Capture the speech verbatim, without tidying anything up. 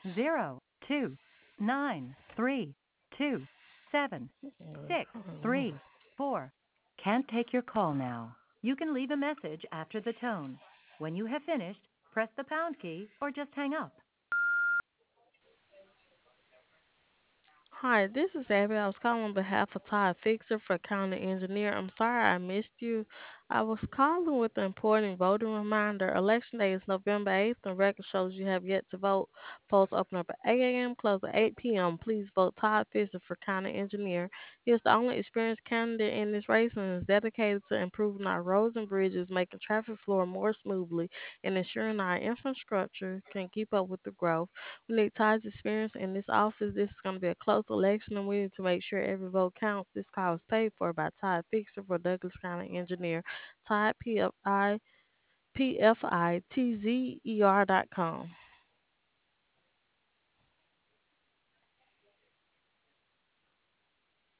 zero two nine three two seven six three four. Can't take your call now. You can leave a message after the tone. When you have finished, press the pound key or just hang up. Hi, this is Abby. I was calling on behalf of Todd Fixer for County Engineer. I'm sorry I missed you. I was calling with an important voting reminder. Election day is November eighth, and record shows you have yet to vote. Polls open up at eight a m, close at eight p m. Please vote Todd Fixer for County Engineer. He is the only experienced candidate in this race and is dedicated to improving our roads and bridges, making traffic flow more smoothly, and ensuring our infrastructure can keep up with the growth. We need Todd's experience in this office. This is going to be a close election, and we need to make sure every vote counts. This call is paid for by Todd Fixer for Douglas County Engineer. Todd, P F I, P F I T Z E R dot com.